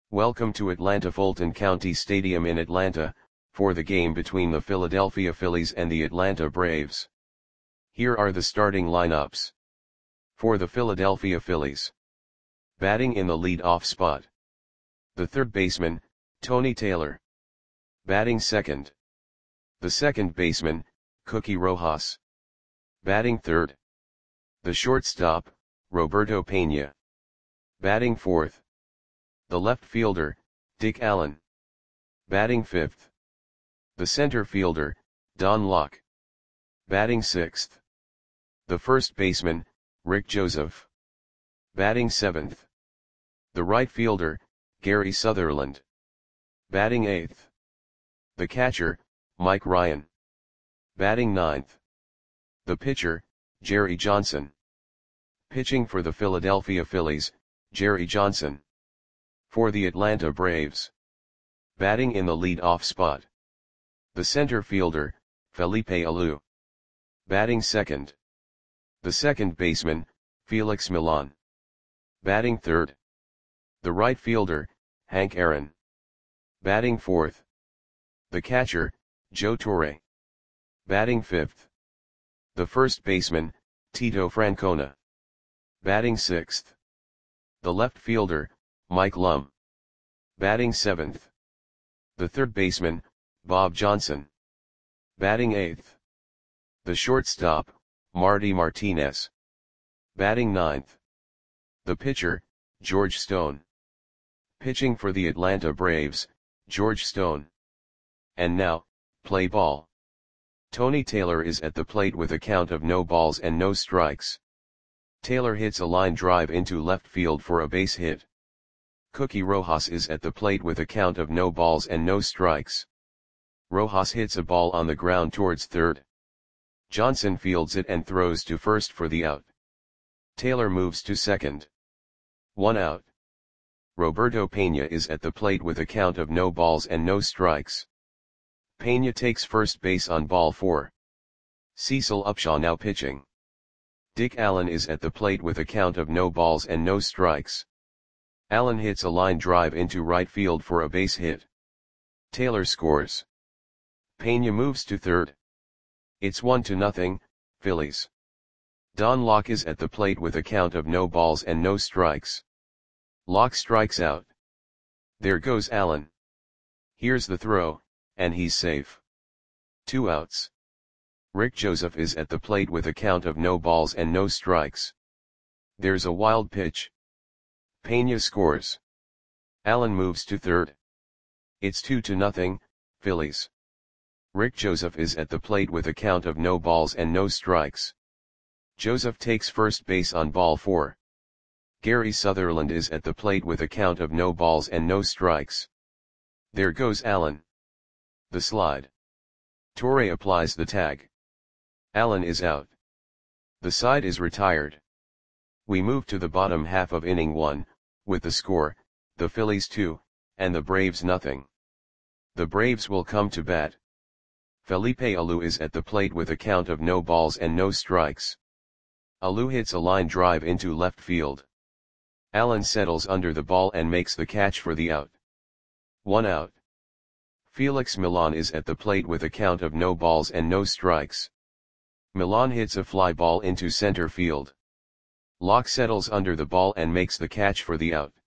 Welcome to Atlanta Fulton County Stadium in Atlanta, for the game between the Philadelphia Phillies and the Atlanta Braves. Here are the starting lineups. For the Philadelphia Phillies. Batting in the lead-off spot. The third baseman, Tony Taylor. Batting second. The second baseman, Cookie Rojas. Batting third. The shortstop, Roberto Pena. Batting fourth. The left fielder, Dick Allen. Batting fifth. The center fielder, Don Locke. Batting sixth. The first baseman, Rick Joseph. Batting seventh. The right fielder, Gary Sutherland. Batting eighth. The catcher, Mike Ryan. Batting ninth. The pitcher, Jerry Johnson. Pitching for the Philadelphia Phillies, Jerry Johnson. For the Atlanta Braves. Batting in the lead-off spot. The center fielder, Felipe Alou. Batting second. The second baseman, Felix Millan. Batting third. The right fielder, Hank Aaron. Batting fourth. The catcher, Joe Torre. Batting fifth. The first baseman, Tito Francona. Batting sixth. The left fielder, Mike Lum. Batting seventh. The third baseman, Bob Johnson. Batting eighth. The shortstop, Marty Martinez. Batting ninth. The pitcher, George Stone. Pitching for the Atlanta Braves, George Stone. And now, play ball. Tony Taylor is at the plate with a count of no balls and no strikes. Taylor hits a line drive into left field for a base hit. Cookie Rojas is at the plate with a count of no balls and no strikes. Rojas hits a ball on the ground towards third. Johnson fields it and throws to first for the out. Taylor moves to second. 1 out. Roberto Pena is at the plate with a count of no balls and no strikes. Pena takes first base on ball 4. Cecil Upshaw now pitching. Dick Allen is at the plate with a count of no balls and no strikes. Allen hits a line drive into right field for a base hit. Taylor scores. Pena moves to third. It's 1-0, Phillies. Don Locke is at the plate with a count of no balls and no strikes. Locke strikes out. There goes Allen. Here's the throw, and he's safe. 2 outs. Rick Joseph is at the plate with a count of no balls and no strikes. There's a wild pitch. Pena scores. Allen moves to third. It's 2-0, Phillies. Rick Joseph is at the plate with a count of no balls and no strikes. Joseph takes first base on ball 4. Gary Sutherland is at the plate with a count of no balls and no strikes. There goes Allen. The slide. Torre applies the tag. Allen is out. The side is retired. We move to the bottom half of inning 1, with the score, the Phillies 2, and the Braves nothing. The Braves will come to bat. Felipe Alou is at the plate with a count of no balls and no strikes. Alou hits a line drive into left field. Allen settles under the ball and makes the catch for the out. 1 out. Felix Millan is at the plate with a count of no balls and no strikes. Millan hits a fly ball into center field. Locke settles under the ball and makes the catch for the out.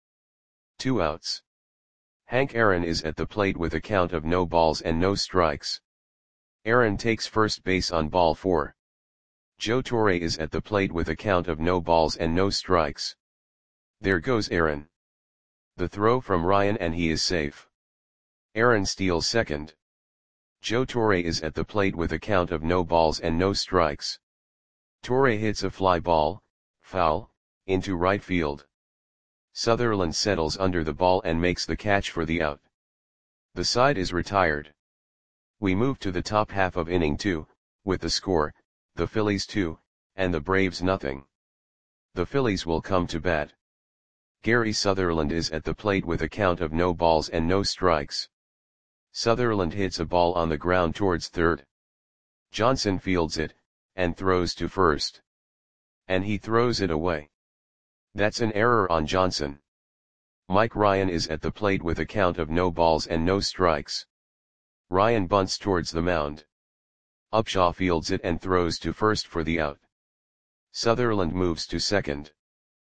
2 outs. Hank Aaron is at the plate with a count of no balls and no strikes. Aaron takes first base on ball 4. Joe Torre is at the plate with a count of no balls and no strikes. There goes Aaron. The throw from Ryan and he is safe. Aaron steals second. Joe Torre is at the plate with a count of no balls and no strikes. Torre hits a fly ball, foul, into right field. Sutherland settles under the ball and makes the catch for the out. The side is retired. We move to the top half of inning 2, with the score, the Phillies 2, and the Braves nothing. The Phillies will come to bat. Gary Sutherland is at the plate with a count of no balls and no strikes. Sutherland hits a ball on the ground towards third. Johnson fields it, and throws to first. And he throws it away. That's an error on Johnson. Mike Ryan is at the plate with a count of no balls and no strikes. Ryan bunts towards the mound. Upshaw fields it and throws to first for the out. Sutherland moves to second.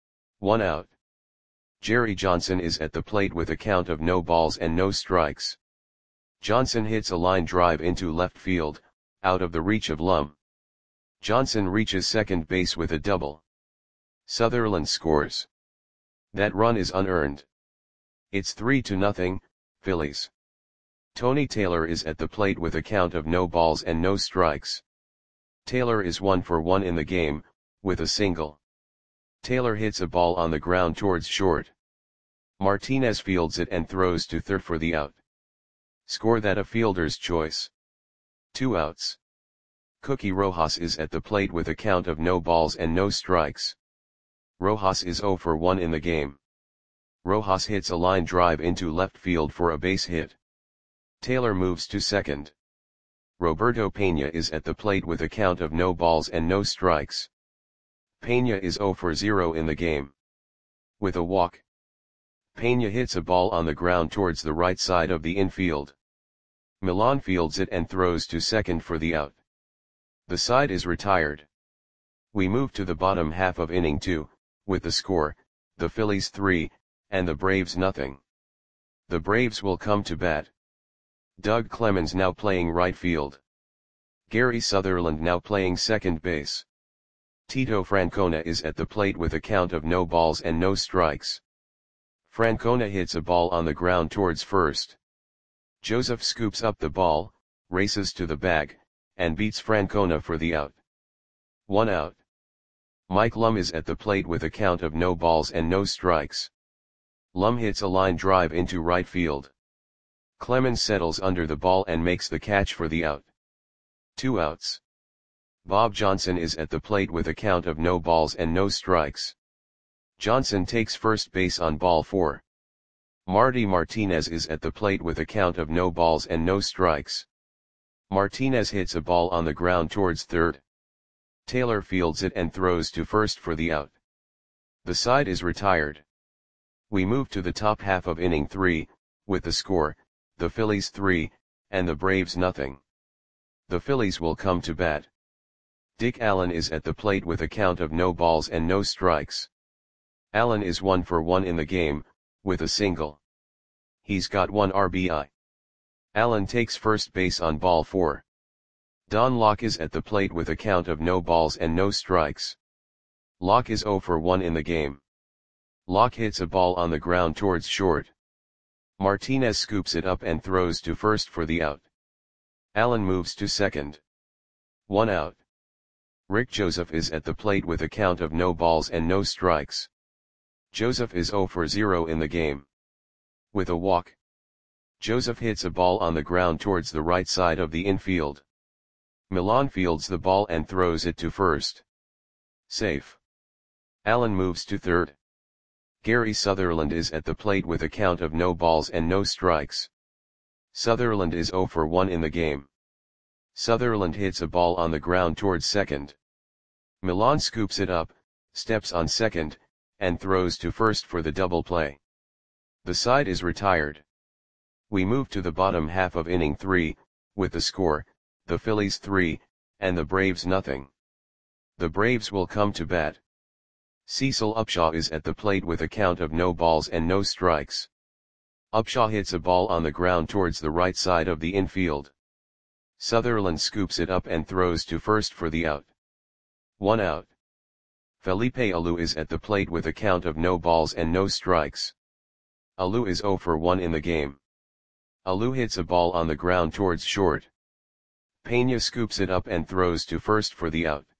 1 out. Jerry Johnson is at the plate with a count of no balls and no strikes. Johnson hits a line drive into left field, out of the reach of Lum. Johnson reaches second base with a double. Sutherland scores. That run is unearned. It's 3-0, Phillies. Tony Taylor is at the plate with a count of no balls and no strikes. Taylor is 1 for 1 in the game, with a single. Taylor hits a ball on the ground towards short. Martinez fields it and throws to third for the out. Score that a fielder's choice. 2 outs. Cookie Rojas is at the plate with a count of no balls and no strikes. Rojas is 0 for 1 in the game. Rojas hits a line drive into left field for a base hit. Taylor moves to second. Roberto Pena is at the plate with a count of no balls and no strikes. Pena is 0 for 0 in the game. With a walk. Pena hits a ball on the ground towards the right side of the infield. Milan fields it and throws to second for the out. The side is retired. We move to the bottom half of inning 2, with the score, the Phillies 3, and the Braves nothing. The Braves will come to bat. Doug Clemens now playing right field. Gary Sutherland now playing second base. Tito Francona is at the plate with a count of no balls and no strikes. Francona hits a ball on the ground towards first. Joseph scoops up the ball, races to the bag, and beats Francona for the out. 1 out. Mike Lum is at the plate with a count of no balls and no strikes. Lum hits a line drive into right field. Clemens settles under the ball and makes the catch for the out. 2 outs. Bob Johnson is at the plate with a count of no balls and no strikes. Johnson takes first base on ball 4. Marty Martinez is at the plate with a count of no balls and no strikes. Martinez hits a ball on the ground towards third. Taylor fields it and throws to first for the out. The side is retired. We move to the top half of inning 3, with the score, the Phillies 3, and the Braves nothing. The Phillies will come to bat. Dick Allen is at the plate with a count of no balls and no strikes. Allen is 1 for 1 in the game, with a single. He's got 1 RBI. Allen takes first base on ball 4. Don Locke is at the plate with a count of no balls and no strikes. Locke is 0 for 1 in the game. Locke hits a ball on the ground towards short. Martinez scoops it up and throws to first for the out. Allen moves to second. 1 out. Rick Joseph is at the plate with a count of no balls and no strikes. Joseph is 0 for 0 in the game. With a walk. Joseph hits a ball on the ground towards the right side of the infield. Milan fields the ball and throws it to first. Safe. Allen moves to third. Gary Sutherland is at the plate with a count of no balls and no strikes. Sutherland is 0 for 1 in the game. Sutherland hits a ball on the ground towards second. Milan scoops it up, steps on second, and throws to first for the double play. The side is retired. We move to the bottom half of inning 3, with the score, the Phillies 3, and the Braves nothing. The Braves will come to bat. Cecil Upshaw is at the plate with a count of no balls and no strikes. Upshaw hits a ball on the ground towards the right side of the infield. Sutherland scoops it up and throws to first for the out. 1 out. Felipe Alou is at the plate with a count of no balls and no strikes. Alou is 0 for 1 in the game. Alou hits a ball on the ground towards short. Pena scoops it up and throws to first for the out.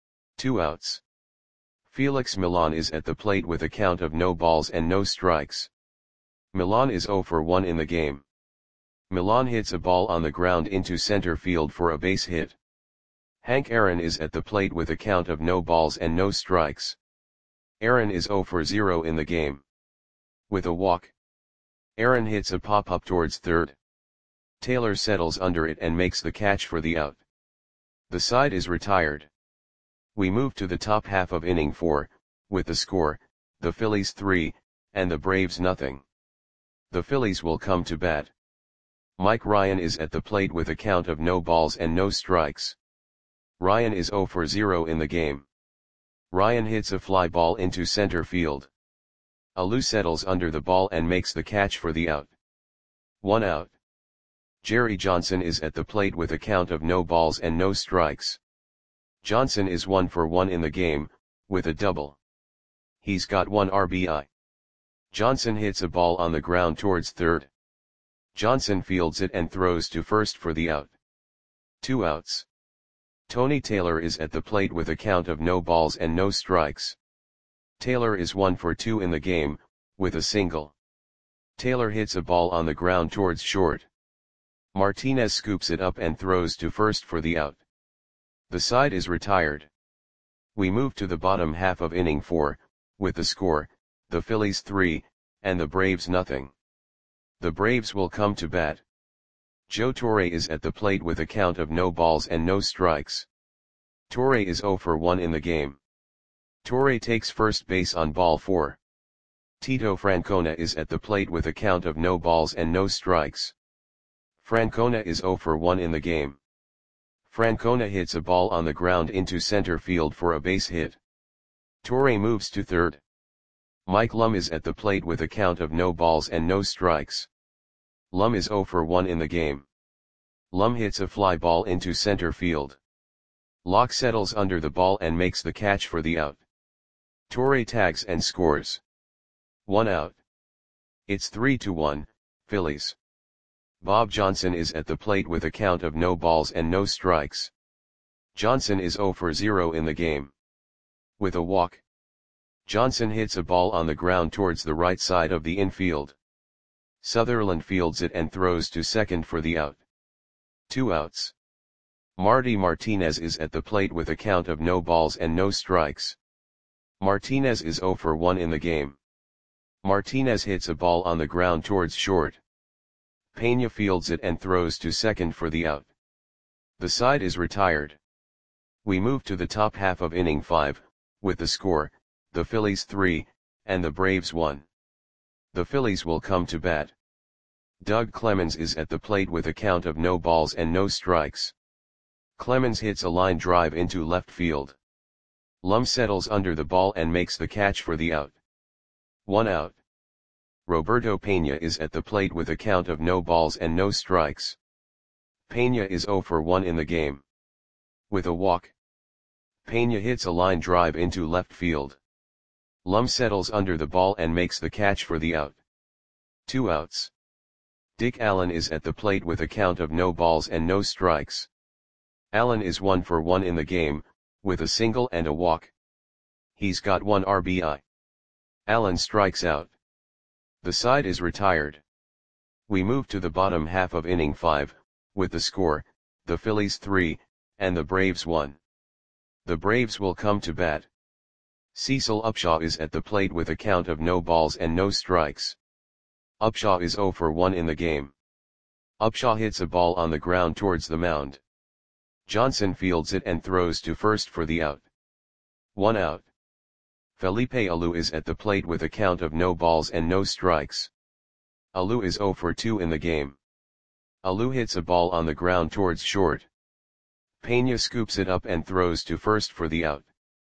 2 outs. Felix Milan is at the plate with a count of no balls and no strikes. Milan is 0 for 1 in the game. Milan hits a ball on the ground into center field for a base hit. Hank Aaron is at the plate with a count of no balls and no strikes. Aaron is 0 for 0 in the game. With a walk. Aaron hits a pop-up towards third. Taylor settles under it and makes the catch for the out. The side is retired. We move to the top half of inning 4, with the score, the Phillies 3, and the Braves nothing. The Phillies will come to bat. Mike Ryan is at the plate with a count of no balls and no strikes. Ryan is 0 for 0 in the game. Ryan hits a fly ball into center field. Alou settles under the ball and makes the catch for the out. 1 out. Jerry Johnson is at the plate with a count of no balls and no strikes. Johnson is 1 for 1 in the game, with a double. He's got 1 RBI. Johnson hits a ball on the ground towards third. Johnson fields it and throws to first for the out. 2 outs. Tony Taylor is at the plate with a count of no balls and no strikes. Taylor is 1 for 2 in the game, with a single. Taylor hits a ball on the ground towards short. Martinez scoops it up and throws to first for the out. The side is retired. We move to the bottom half of inning 4, with the score, the Phillies 3, and the Braves nothing. The Braves will come to bat. Joe Torre is at the plate with a count of no balls and no strikes. Torre is 0 for 1 in the game. Torre takes first base on ball 4. Tito Francona is at the plate with a count of no balls and no strikes. Francona is 0 for 1 in the game. Francona hits a ball on the ground into center field for a base hit. Torre moves to third. Mike Lum is at the plate with a count of no balls and no strikes. Lum is 0 for 1 in the game. Lum hits a fly ball into center field. Locke settles under the ball and makes the catch for the out. Torre tags and scores. 1 out. It's 3-1, Phillies. Bob Johnson is at the plate with a count of no balls and no strikes. Johnson is 0 for 0 in the game. With a walk. Johnson hits a ball on the ground towards the right side of the infield. Sutherland fields it and throws to second for the out. 2 outs. Marty Martinez is at the plate with a count of no balls and no strikes. Martinez is 0 for 1 in the game. Martinez hits a ball on the ground towards short. Pena fields it and throws to second for the out. The side is retired. We move to the top half of inning 5, with the score, the Phillies 3, and the Braves 1. The Phillies will come to bat. Doug Clemens is at the plate with a count of no balls and no strikes. Clemens hits a line drive into left field. Lum settles under the ball and makes the catch for the out. 1 out. Roberto Pena is at the plate with a count of no balls and no strikes. Pena is 0 for 1 in the game. With a walk. Pena hits a line drive into left field. Lum settles under the ball and makes the catch for the out. 2 outs. Dick Allen is at the plate with a count of no balls and no strikes. Allen is 1 for 1 in the game, with a single and a walk. He's got 1 RBI. Allen strikes out. The side is retired. We move to the bottom half of inning 5, with the score, the Phillies 3, and the Braves 1. The Braves will come to bat. Cecil Upshaw is at the plate with a count of no balls and no strikes. Upshaw is 0 for 1 in the game. Upshaw hits a ball on the ground towards the mound. Johnson fields it and throws to first for the out. 1 out. Felipe Alou is at the plate with a count of no balls and no strikes. Alou is 0 for 2 in the game. Alou hits a ball on the ground towards short. Pena scoops it up and throws to first for the out.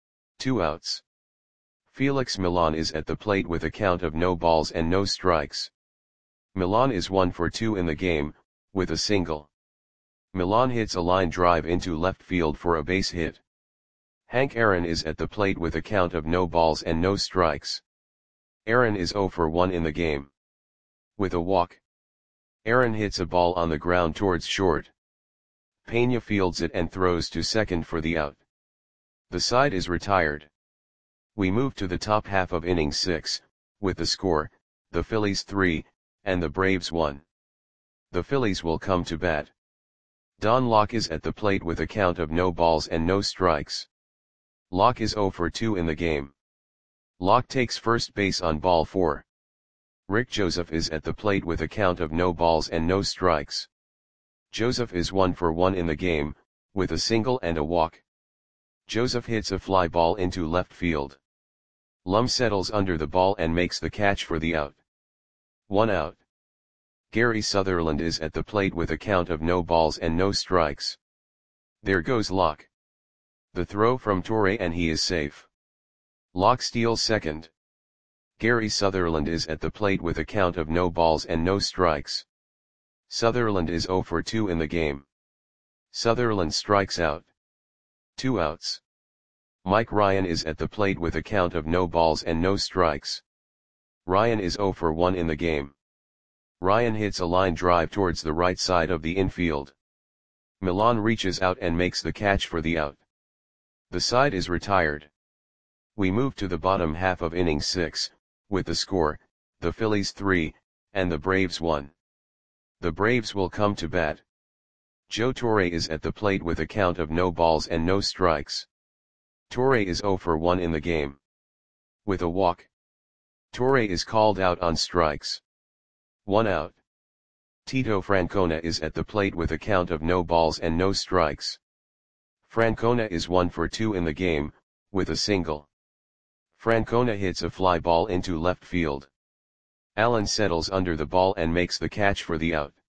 2 outs. Felix Millan is at the plate with a count of no balls and no strikes. Millan is 1 for 2 in the game, with a single. Millan hits a line drive into left field for a base hit. Hank Aaron is at the plate with a count of no balls and no strikes. Aaron is 0 for 1 in the game. With a walk. Aaron hits a ball on the ground towards short. Pena fields it and throws to second for the out. The side is retired. We move to the top half of inning 6, with the score, the Phillies 3, and the Braves 1. The Phillies will come to bat. Don Locke is at the plate with a count of no balls and no strikes. Locke is 0 for 2 in the game. Locke takes first base on ball 4. Rick Joseph is at the plate with a count of no balls and no strikes. Joseph is 1 for 1 in the game, with a single and a walk. Joseph hits a fly ball into left field. Lum settles under the ball and makes the catch for the out. 1 out. Gary Sutherland is at the plate with a count of no balls and no strikes. There goes Locke. The throw from Torre and he is safe. Locke steals second. Gary Sutherland is at the plate with a count of no balls and no strikes. Sutherland is 0 for 2 in the game. Sutherland strikes out. 2 outs. Mike Ryan is at the plate with a count of no balls and no strikes. Ryan is 0 for 1 in the game. Ryan hits a line drive towards the right side of the infield. Milan reaches out and makes the catch for the out. The side is retired. We move to the bottom half of inning 6, with the score, the Phillies 3, and the Braves 1. The Braves will come to bat. Joe Torre is at the plate with a count of no balls and no strikes. Torre is 0 for 1 in the game. With a walk. Torre is called out on strikes. 1 out. Tito Francona is at the plate with a count of no balls and no strikes. Francona is 1 for 2 in the game, with a single. Francona hits a fly ball into left field. Allen settles under the ball and makes the catch for the out.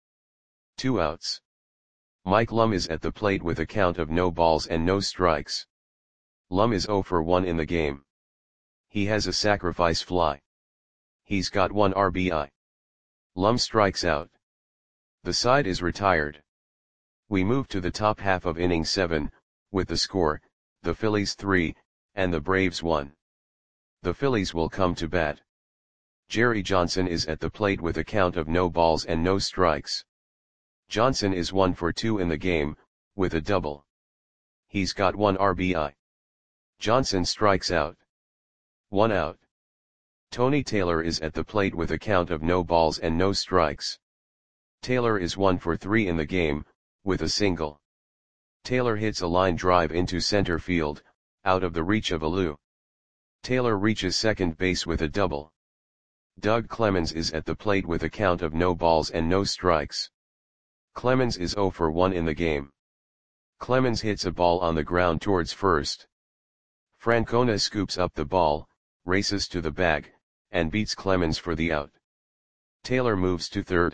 2 outs. Mike Lum is at the plate with a count of no balls and no strikes. Lum is 0 for 1 in the game. He has a sacrifice fly. He's got 1 RBI. Lum strikes out. The side is retired. We move to the top half of inning 7, with the score, the Phillies 3, and the Braves 1. The Phillies will come to bat. Jerry Johnson is at the plate with a count of no balls and no strikes. Johnson is 1 for 2 in the game, with a double. He's got 1 RBI. Johnson strikes out. 1 out. Tony Taylor is at the plate with a count of no balls and no strikes. Taylor is 1 for 3 in the game, with a single. Taylor hits a line drive into center field, out of the reach of Alou. Taylor reaches second base with a double. Doug Clemens is at the plate with a count of no balls and no strikes. Clemens is 0 for 1 in the game. Clemens hits a ball on the ground towards first. Francona scoops up the ball, races to the bag, and beats Clemens for the out. Taylor moves to third.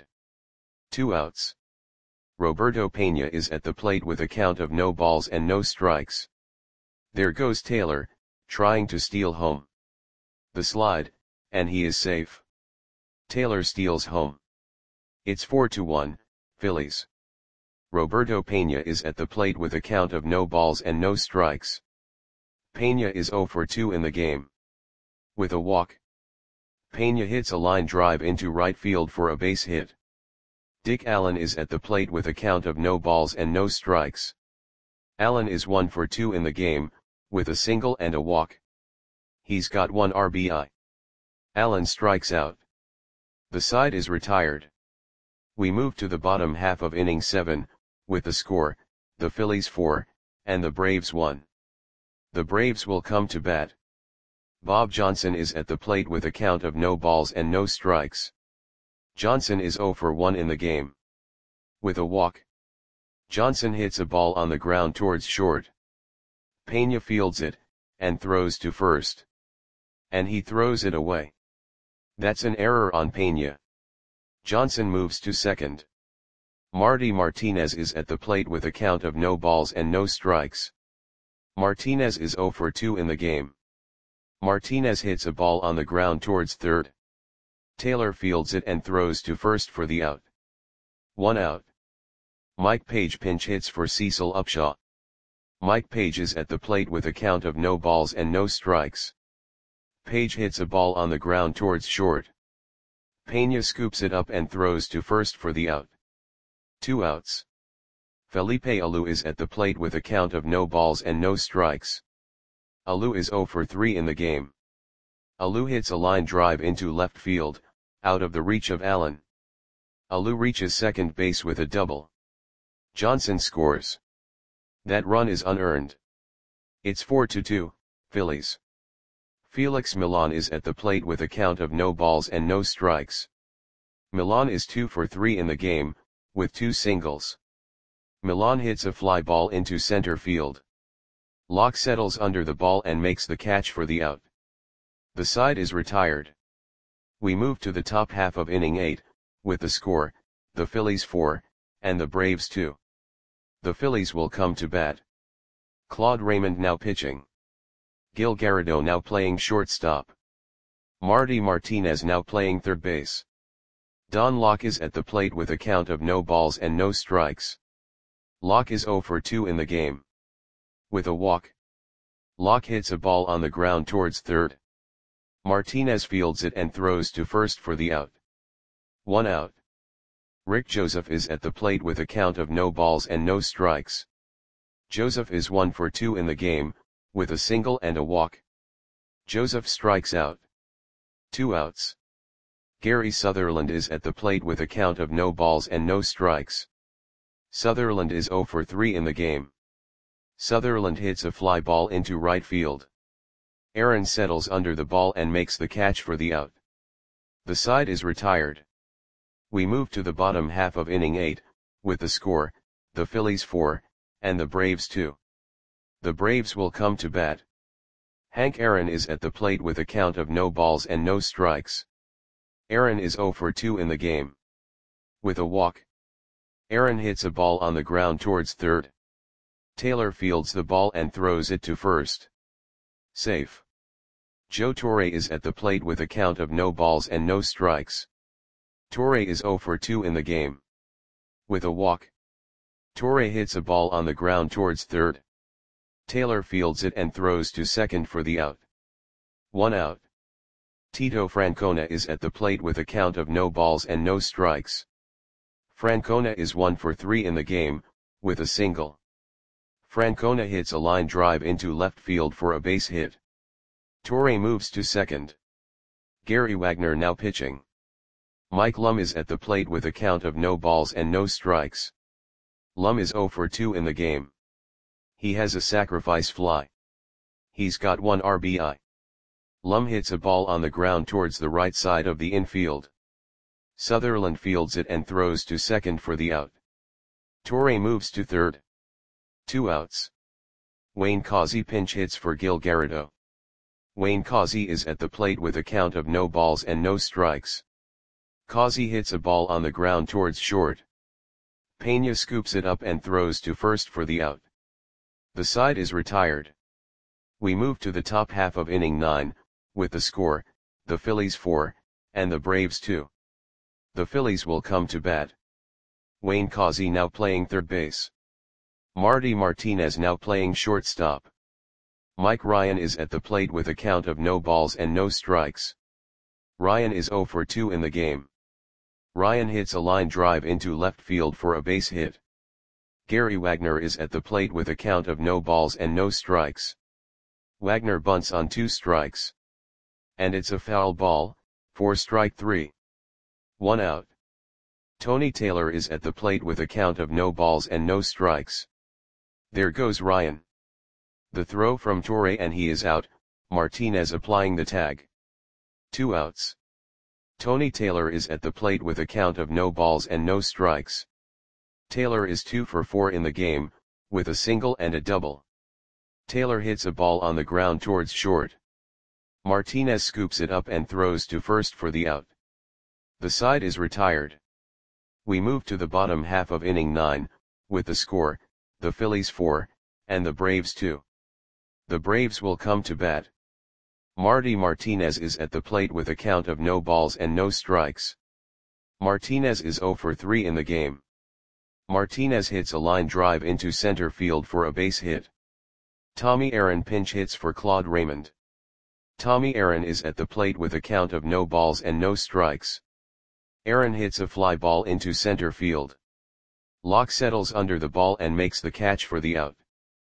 2 outs. Roberto Pena is at the plate with a count of no balls and no strikes. There goes Taylor, trying to steal home. The slide, and he is safe. Taylor steals home. It's 4-1, Phillies. Roberto Pena is at the plate with a count of no balls and no strikes. Pena is 0 for 2 in the game. With a walk. Pena hits a line drive into right field for a base hit. Dick Allen is at the plate with a count of no balls and no strikes. Allen is 1 for 2 in the game, with a single and a walk. He's got 1 RBI. Allen strikes out. The side is retired. We move to the bottom half of inning 7, with the score, the Phillies 4, and the Braves 1. The Braves will come to bat. Bob Johnson is at the plate with a count of no balls and no strikes. Johnson is 0 for 1 in the game. With a walk. Johnson hits a ball on the ground towards short. Pena fields it, and throws to first. And he throws it away. That's an error on Pena. Johnson moves to second. Marty Martinez is at the plate with a count of no balls and no strikes. Martinez is 0 for 2 in the game. Martinez hits a ball on the ground towards third. Taylor fields it and throws to first for the out. 1 out. Mike Page pinch hits for Cecil Upshaw. Mike Page is at the plate with a count of no balls and no strikes. Page hits a ball on the ground towards short. Pena scoops it up and throws to first for the out. 2 outs. Felipe Alou is at the plate with a count of no balls and no strikes. Alou is 0 for 3 in the game. Alou hits a line drive into left field, out of the reach of Allen. Alou reaches second base with a double. Johnson scores. That run is unearned. It's 4-2, Phillies. Felix Milan is at the plate with a count of no balls and no strikes. Milan is 2 for 3 in the game, with 2 singles. Milan hits a fly ball into center field. Locke settles under the ball and makes the catch for the out. The side is retired. We move to the top half of inning 8, with the score, the Phillies 4, and the Braves 2. The Phillies will come to bat. Claude Raymond now pitching. Gil Garrido now playing shortstop. Marty Martinez now playing third base. Don Locke is at the plate with a count of no balls and no strikes. Locke is 0 for 2 in the game. With a walk. Locke hits a ball on the ground towards third. Martinez fields it and throws to first for the out. 1 out. Rick Joseph is at the plate with a count of no balls and no strikes. Joseph is 1 for 2 in the game, with a single and a walk. Joseph strikes out. 2 outs. Gary Sutherland is at the plate with a count of no balls and no strikes. Sutherland is 0 for 3 in the game. Sutherland hits a fly ball into right field. Aaron settles under the ball and makes the catch for the out. The side is retired. We move to the bottom half of inning 8, with the score, the Phillies 4, and the Braves 2. The Braves will come to bat. Hank Aaron is at the plate with a count of no balls and no strikes. Aaron is 0 for 2 in the game. With a walk. Aaron hits a ball on the ground towards third. Taylor fields the ball and throws it to first. Safe. Joe Torre is at the plate with a count of no balls and no strikes. Torre is 0 for 2 in the game. With a walk. Torre hits a ball on the ground towards third. Taylor fields it and throws to second for the out. 1 out. Tito Francona is at the plate with a count of no balls and no strikes. Francona is 1 for 3 in the game, with a single. Francona hits a line drive into left field for a base hit. Torre moves to second. Gary Wagner now pitching. Mike Lum is at the plate with a count of no balls and no strikes. Lum is 0 for 2 in the game. He has a sacrifice fly. He's got 1 RBI. Lum hits a ball on the ground towards the right side of the infield. Sutherland fields it and throws to second for the out. Torre moves to third. 2 outs. Wayne Causey pinch hits for Gil Garrido. Wayne Causey is at the plate with a count of no balls and no strikes. Causey hits a ball on the ground towards short. Pena scoops it up and throws to first for the out. The side is retired. We move to the top half of inning 9, with the score, the Phillies 4, and the Braves 2. The Phillies will come to bat. Wayne Causey now playing third base. Marty Martinez now playing shortstop. Mike Ryan is at the plate with a count of no balls and no strikes. Ryan is 0 for 2 in the game. Ryan hits a line drive into left field for a base hit. Gary Wagner is at the plate with a count of no balls and no strikes. Wagner bunts on 2 strikes. And it's a foul ball, for strike 3. 1 out. Tony Taylor is at the plate with a count of no balls and no strikes. There goes Ryan. The throw from Torre and he is out, Martinez applying the tag. 2 outs. Tony Taylor is at the plate with a count of no balls and no strikes. Taylor is 2 for 4 in the game, with a single and a double. Taylor hits a ball on the ground towards short. Martinez scoops it up and throws to first for the out. The side is retired. We move to the bottom half of inning 9, with the score, the Phillies 4, and the Braves 2. The Braves will come to bat. Marty Martinez is at the plate with a count of no balls and no strikes. Martinez is 0 for 3 in the game. Martinez hits a line drive into center field for a base hit. Tommy Aaron pinch hits for Claude Raymond. Tommy Aaron is at the plate with a count of no balls and no strikes. Aaron hits a fly ball into center field. Locke settles under the ball and makes the catch for the out.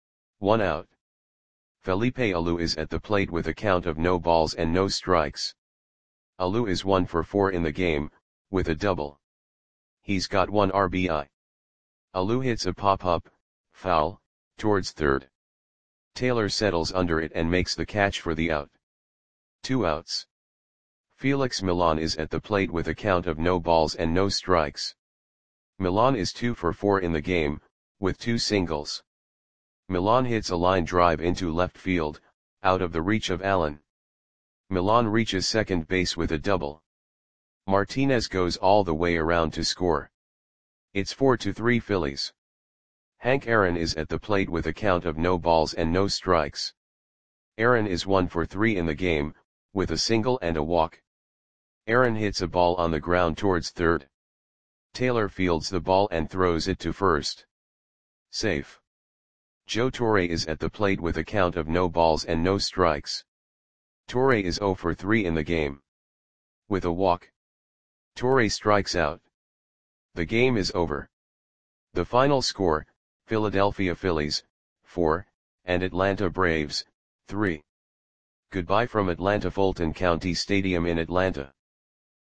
1 out. Felipe Alou is at the plate with a count of no balls and no strikes. Alou is 1 for 4 in the game, with a double. He's got 1 RBI. Alou hits a pop-up, foul, towards third. Taylor settles under it and makes the catch for the out. 2 outs. Felix Millan is at the plate with a count of no balls and no strikes. Millan is 2 for 4 in the game, with 2 singles. Millan hits a line drive into left field, out of the reach of Allen. Millan reaches second base with a double. Martinez goes all the way around to score. It's 4-3 Phillies. Hank Aaron is at the plate with a count of no balls and no strikes. Aaron is 1 for 3 in the game, with a single and a walk. Aaron hits a ball on the ground towards third. Taylor fields the ball and throws it to first. Safe. Joe Torre is at the plate with a count of no balls and no strikes. Torre is 0 for 3 in the game. With a walk. Torre strikes out. The game is over. The final score, Philadelphia Phillies, 4, and Atlanta Braves, 3. Goodbye from Atlanta Fulton County Stadium in Atlanta.